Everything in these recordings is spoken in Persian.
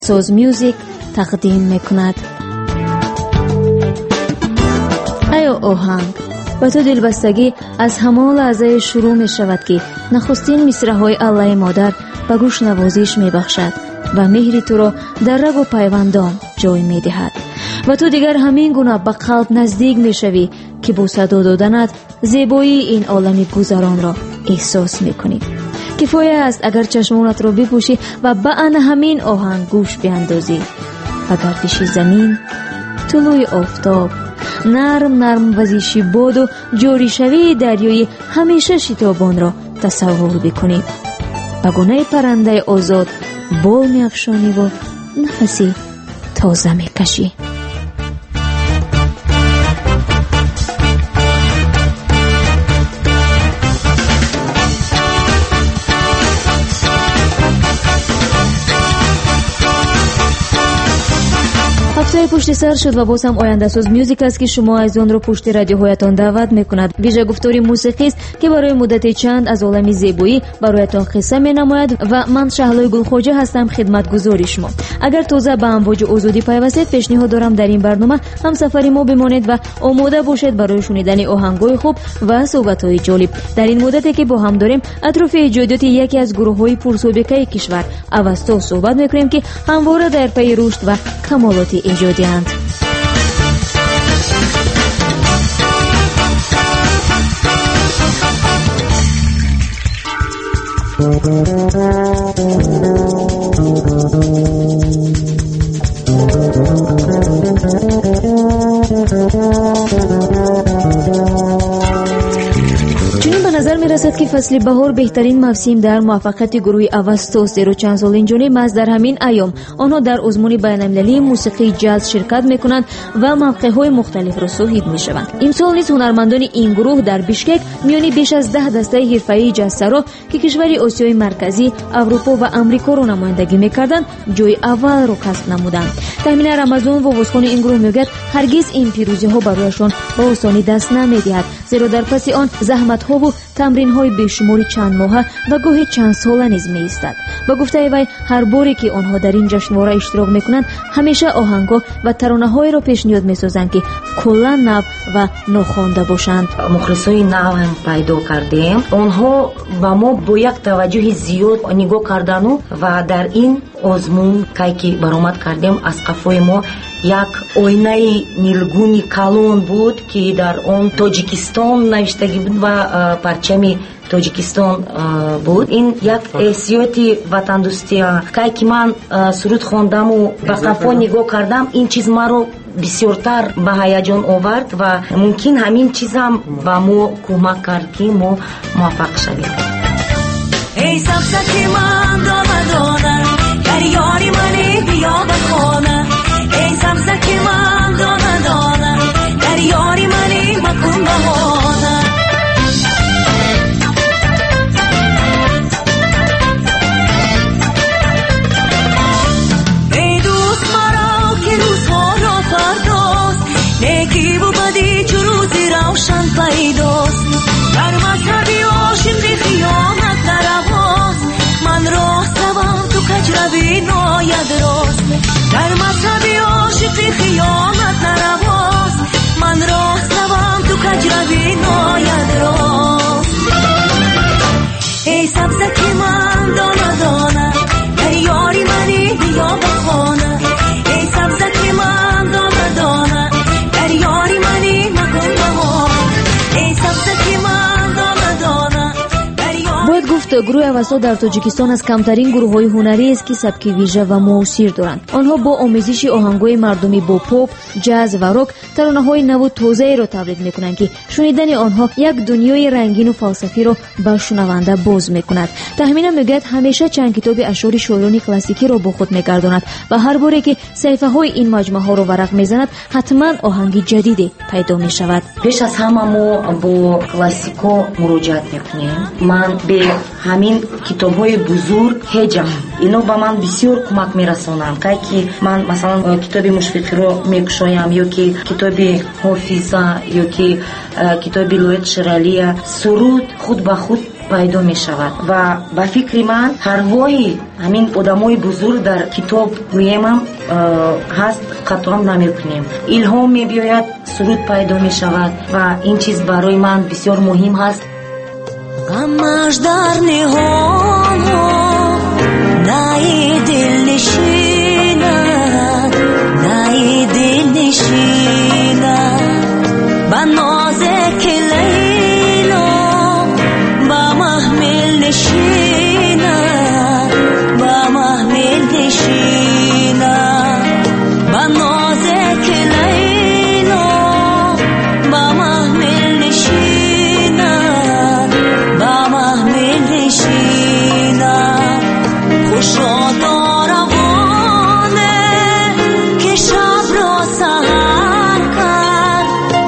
ساز میوزیک تقدیم میکند. ای آهنگ، با تو دلبستگی از همان لحظه شروع می شود که نخستین مصرع‌های الله مادر به گوش نوازش می بخشد و مهر تو را در رگ و پیوندان جای می دهد و تو دیگر همین گونه به قلب نزدیک می شوی که با صدا دادنت زیبایی این عالم گذران را احساس می کنی. کفایه است اگر چشمانت را بپوشی و به آن همین آهنگ گوش بیندازی و گردش زمین، طلوع آفتاب، نرم وزش باد و جاری شوی دریای همیشه شتابان را تصور بکنی. به گونه پرنده آزاد بال می افشانی و نفسی تازه می کشی. هفته پشت سر شد و باز هم آینده ساز میوزیک است که شما از آن را پشت رادیوهایتان دعوت میکند. ویژه گفتاری موسیقی است که برای مدت چند از عالم زیبایی برایتان قصه مینماید و من شهلای گلخواجه هستم خدمتگزار شما. اگر تازه به امواج آزادی پیوستید، پیشنهاد دارم در این برنامه همسفر ما بمانید و آماده باشید برای شنیدن آهنگ‌های خوب و صحبت‌های جالب. در این مدتی که با هم داریم اطراف ایجادات یکی از گروه‌های پرسابقه کشور اوستا صحبت می‌کنیم که همواره در پی رشد و کمالات ایجادی اند. چنین به نظر می رسد که فصل بهار بهترین موسم در موفقیت گروه اوستا است، زیرا چند سال اینجانب از در همین ایام آنها در آزمون بین‌المللی موسیقی جاز شرکت می کنند و موقع‌های مختلف را صاحب می شوند. امسال نیز هنرمندان این گروه در بیشکک میانی بیش از 10 دسته حرفه‌ای جازسرا که کشور آسیای مرکزی، اروپا و آمریکا را نمایندگی می‌کردند، جای اول را کسب نمودند. تامین رمضان و واسخوان این گروه میگوید هرگز این پیروزی‌ها برایشان با آسانی دست نمی‌دهد، زیرا در پس آن زحمت‌ها و تمرین‌های بیشماری چند ماهه و گاهی چند ساله نیز می‌ایستد. با گفته وی هر باری که آنها در این جشنواره اشتراک می‌کنند همیشه آهنگ‌ها و ترانه‌های را پیشنهاد می‌سازند که کلاً نو و ناخوانده باشند. مخلصای نو هم پیدا کردیم. آنها با ما با یک توجه زیاد نگاه کردند و در این آزمون که برآمد کردیم از قفای ما یک آینه نیلگونی کلان بود که در آن تاجیکستان نوشتگی بود و پرچم تاجیکستان بود. این یک حیثیت وطن دوستی که من سرود خواندم و به قفا نگاه کردم، این چیز مرا بسیارتر به هیجان آورد و ممکن همین چیز هم به ما کمک کرد که ما موفق شویم. ای سبزکی من دانه در یاری منی بیا بخونه، ای سبزکی من دانه در یاری منی مکن بهانه. ای دوست مرا که روزها را فرداست، نیکی و بدی چو روزی روشن پیداست. در مذهبی عاشقی خیانت نرواست، من راست روم تو کج روی ناید راست. در مذهبی عاشقی خیانت نرواست، من راست روم تو کج روی ناید راست. ای سبزکی من دانه در یاری منی بیا بخونه، ای سبزکی من دانه در یاری منی مکن بهانه، ای سبزکی من دانه. باید گفت گروه اوستا در تاجیکستان از کمترین گروه‌های هنری است که سبک ویژه و موثر دارند. آنها با آمیزش آهنگ‌های مردمی با پاپ، جاز و راک ترانه‌های نو و تازه‌ای را تولید می‌کنند که شنیدن آنها یک دنیای رنگین و فلسفی را به شنونده باز می‌کند. تخمینم میگوید همیشه چند کتاب اشعار شاعران کلاسیکی را با خود می‌گرداند و هر باری که صفحه‌های این مجموعه را ورق می‌زند حتما آهنگ جدیدی پیدا می‌شود. پیش از همه ما با کلاسیکا مراجعت می‌کنیم. من به همین کتاب‌های بزرگ هجم اینا به من بسیار کمک می‌رسانند که من مثلا کتاب مشفقی را می‌کشایم یا که کتاب حافظه یا که کتاب لویت شرالی سرود خود به خود пайдо мешавад ва ба фикри ман ҳарвои ҳамин одамои бузург дар китоб гӯемам ҳаст қатом намекунем. илҳом мебиёяд, суруд пайдо мешавад ва ин чиз барои ман бисёр муҳим ҳаст. ғамаш дар ниҳонҳо наи дил нишинад, наи дил нишинад, ба нозеки лейло ба маҳмил нишинад, ба маҳмил нишинад, ба нозеки лейло ба маҳмил нишинад, ба маҳмил нишинад. хушодоравоне ки шабро саҳар кард,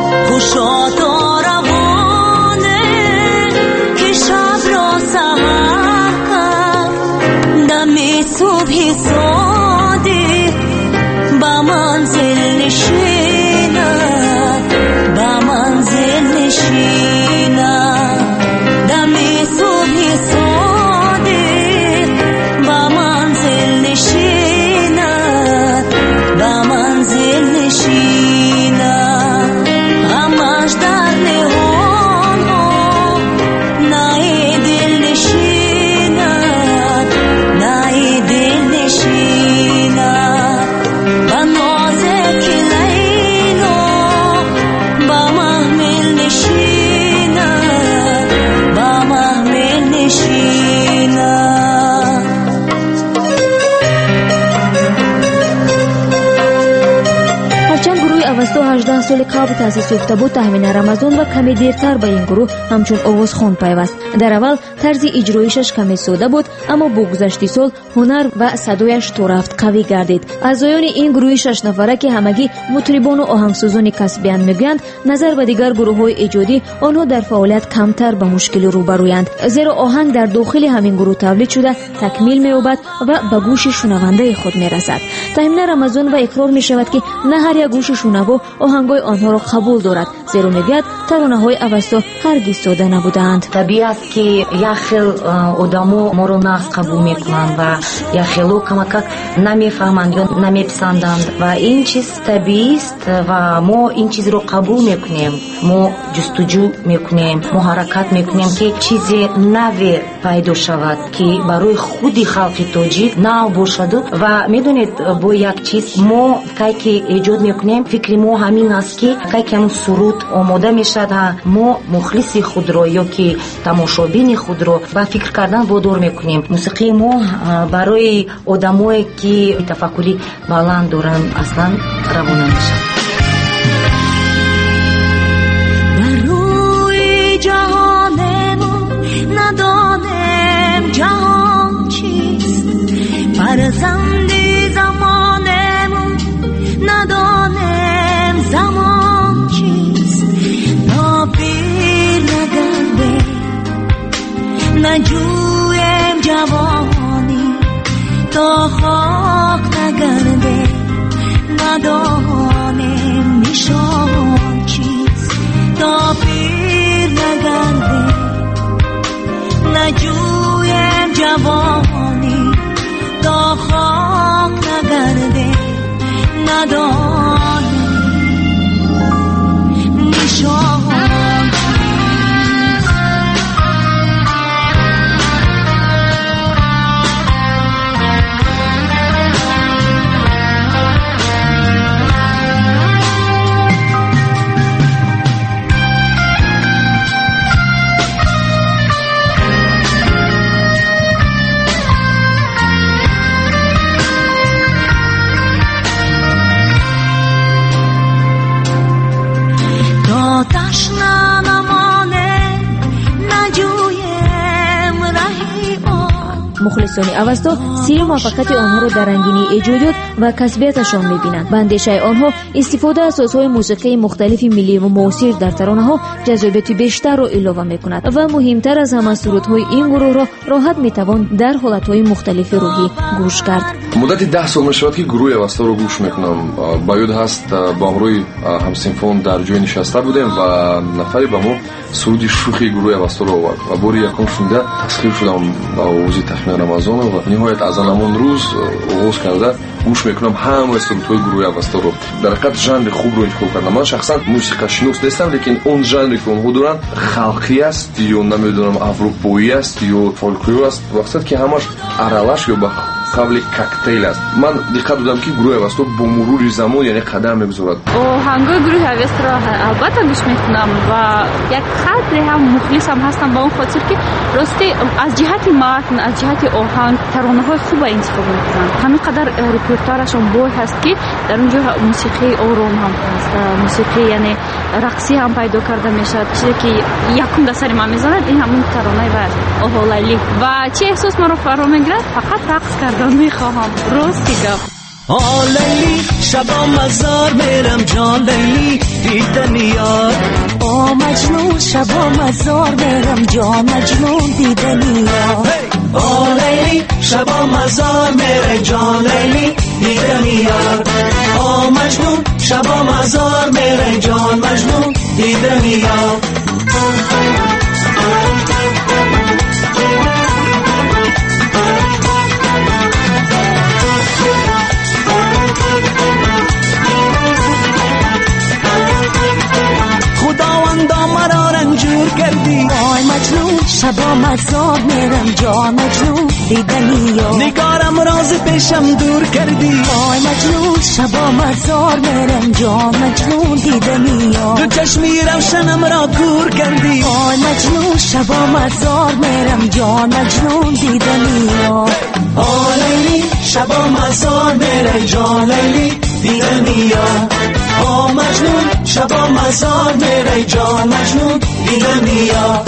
хушодоравоне ки шабро саҳар кард, дами субҳи содиқ ба манзил нишинад, ба манзил нишинад, дами субҳи содиқ ба манзил нишинад, ба манзил нишинад. ғамаш дар ниҳонҳо наи дил нишинад, наи дил нишинад, ба нозеки лейло ба маҳмил нишинад, ба маҳмил нишинад. ҳарчанд гурӯҳи авасто 18 соли қабл таъсис ёфта буд, таҳмина рамазон ва каме дертар ба ин гурӯҳ ҳамчун овозхон пайваст. дар аввал тарзи иҷроишаш каме сода буд, аммо бо гузашти сол ҳунар ва садояш то рафт қавӣ гардид. аъзоёни ин гурӯҳи 6 нафара ки ҳамагӣ мутрибону оҳангсозони касбиянд мегӯянд, назар ба дигар гурӯҳҳои эҷодӣ онҳо дар фаъолият камтар ба мушкилӣ рӯбарӯянд, зеро оҳанг дар дохили ҳамин гурӯҳ тавлид шуда такмил меёбад ва ба гӯши шунавандаи худ мерасад. таҳмина рамазон ва иқрор мешавад ки на ҳар як гӯши шунаво оҳангҳои онҳоро қабул дорад, зеро мегӯяд таронаҳои авасто ҳаргиз сода набуданд. табиӣ аст ки як хел одамо моро нағз қабул мекунанд ва як хело камакак намефаҳманд ё намеписанданд ва ин чиз табиист ва мо ин чизро қабул мекунем. мо ҷустуҷӯ мекунем, мо ҳаракат мекунем ки чизе наве пайдо шавад, ки барои худи халқи тоҷик нав бошаду. ва медонед, бо як чиз мо кай ки эҷод мекунем, фикри мо ҳамин аст ки кай ки ҳамун суруд омода мешавад, мо мухлиси худро ё ки тамошобини худро ба фикр кардан водор мекунем. мусиқии мо барои одамое ки тафаккури баланд доранд аслан равона мешавад. барои ҷаҳонему надонем ҷаҳон чист, фарзанди замонему надонем замон чист. нопир нагардем, наҷӯем ҷавонӣ, то хок нагардем, надонем нишон чист. то пир нагардем, наҷӯем ҷавонӣ, то хок нагардем, надонем нишон مخلصان اوستا سیر موفقیت آنها را در رنگینی ایجادات و کسبیتشان می‌بینند. به اندیشه آنها استفاده از سازهای موسیقی مختلف ملی و معاصر در ترانه‌ها جذابیت بیشتر را علاوه می‌کند و مهمتر از همه سرودهای این گروه را راحت می‌توان در حالت‌های مختلف روحی گوش کرد. مدت 10 سال می‌شود که گروه اوستا را گوش می‌کنم. باید هست با همراه همسیمفون در جای نشسته بودیم و نفری به ما سرود شوخی گروه اوستا را آورد و باری یکم شنیده تسخیر شدم با آواز تخمین رمضان و نهایت از همان روز آغاز کرده گوش میکنم همه سرودهای گروه اوستا رو. در حقیقت ژانر خوب رو انتخاب کردم. من شخصا موسیقی شناس نیستم، لیکن اون ژانری که اونها دارن خلقی است یا نمیدونم اروپایی است یا فولکلور است، وقتی که همش аралаш یا با قبل کوکتیل است. من دقت دادم که گروه اوستا با مرور زمان یعنی قدم میگذارد. آهنگای گروه اوستا را البته گوش میکنم و یک قدری هم مخلصم هستم با اون خاطر که راستی از جهت متن، از جهت آهنگ ترانه‌های خوب انتخاب میکنن. همین قدر رپرتوارشون بوی هست که در اونجا موسیقی آرام هم هست، موسیقی یعنی رقصی هم پیدا کرده میشه. چیزی که یکم دسر ما میزند این همون ترانه و آهالیلی و چه احساس ما رو فرا میگیرد، فقط رقص کردن میخواهم. راستی گفت لیلی شبا مزار میرم جان لیلی دیدن یار. مجنون شبا مزار میرم جان مجنون دیدن یار. لیلی شبا مزار میرم جان لیلی دیدن یار. مجنون شبا مزار میرم جان مجنون دیدن یار. خداوندا مرا رنجور کردی وای مجنون شبا مزار میرم جان مجنون دیدنی یا. نگارم راز پیشم دور کردی وای مجنون شبا مزار میرم جان مجنون دیدنی یا. دو چشمی روشنم را کور کردی وای مجنون شبا مزار میرم جان مجنون دیدنی یا. لیلی شبا مزار میرم جان لیلی دیدنی یا. مجنون شبا مزار میره جان مجنون دیدنی یا.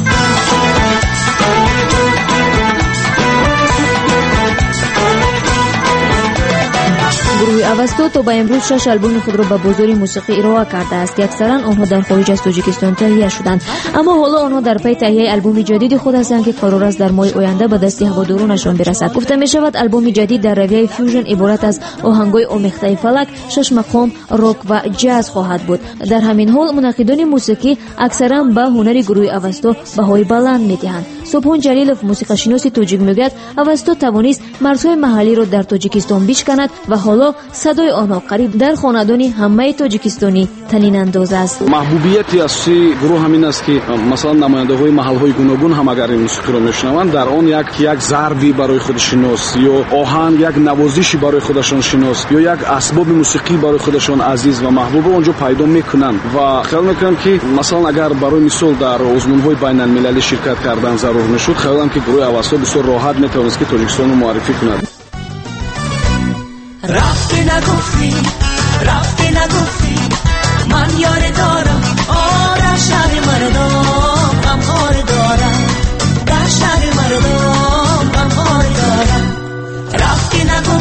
گروه اوستا تا به امروز 6 آلبوم خود را به بازار موسیقی ارائه کرده است که اکثرا آنها در خارج از تاجیکستان تهیه شدند، اما حالا آنها در پی تهیه آلبوم جدید خود هستند که قرار است در ماه آینده به دست هوادارانشان برسد. گفته می شود آلبوم جدید در رویه فیوژن عبارت از آهنگای آمیخته فلک، 6 مقام، راک و جاز خواهد بود. در همین حال منتقدان موسیقی اکثرا به هنر گروه اوستا بهای بلند می‌دهند. سبحان جلیلوف موسیقی‌شناس تاجیک میگوید اوستا توانست مرزهای محلی را در تاجیکستان بشکند و حالا صدای آنها قریب در خاندان همه تاجیکستانی طنین انداز است. محبوبیت اصلی گروه همین است که مثلا نماینده‌های محل‌های گوناگون هم اگر این موسیقی را میشنوند در آن یک ضربی برای خود شناس یا آهنگ، یک نوازشی برای خودشان شناس یا یک اسباب موسیقی برای خودشان عزیز و محبوب اونجا پیدا میکنند و خیال میکنم که مثلا اگر برای مثال در آزمون‌های بین‌المللی شرکت کردن ضرور میشد، خیالم که گروه اوستا بسیار راحت میتونست که تاجیکستان رو معرفی کند. رفتی نگفتی من یار دارم، در شهر مردم غمخوار دارم، در شهر مردم غمخوار دارم. رفتی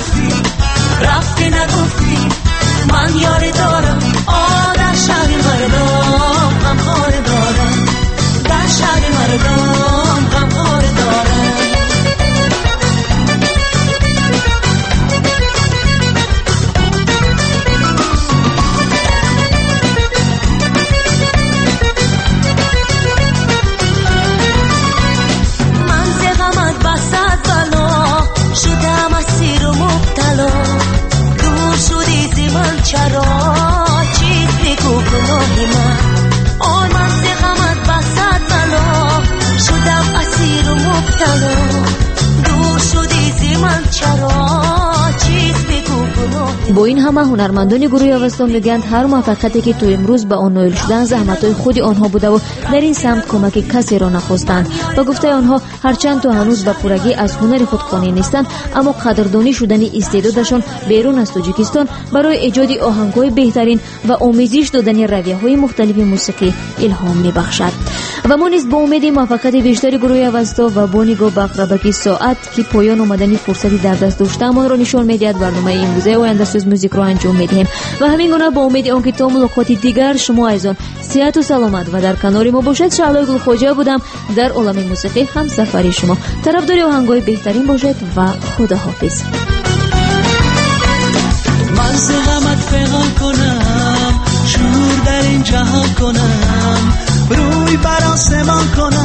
نگفتی من یار دارم، در شهر مردم غمخوار دارم، در شهر مردم غمخوار دارم. چرا چیز بگو گناهی من، من ز غمت بسد بلا شدم اسیر و مبتلا. دور شدی زی من چرا چیز بگو گناهی با این همه هنرمندان گروه اوستا میگویند هر موفقیتی که تو امروز به آن نائل شدن زحمت‌های خود آنها بوده و در این سمت کمک کسی را نخواستند و گفته آنها هرچند تو هنوز به پورگی از هنر خود قانع نیستند اما قدردانی شدن استعدادشان بیرون از تاجیکستان برای ایجاد آهنگ‌های بهترین و آموزش دادن رویه‌های مختلف موسیقی الهام می‌بخشد. و ما نیز با امید موفقیت بیشتر گروه اوستا و با نگاه به اقربکی ساعت که پایان آمدن فرصتی در دست داشته‌مان را نشان می‌دهد برنامه امروزه آینده سوز موزیک را انجام می‌دهیم و همین گونه با امید آنکه تا ملاقات دیگر شما ایزان صحت و سلامت و در کنار ما باشد. شعله گلخواجه بودم در عالم موسیقی همسفر شما. طرفدار آهنگ‌های بهترین باشد و خداحافظ. من ز غمت پیغام کنم، شور در این جهان کنم، روی بر آسمان کنم.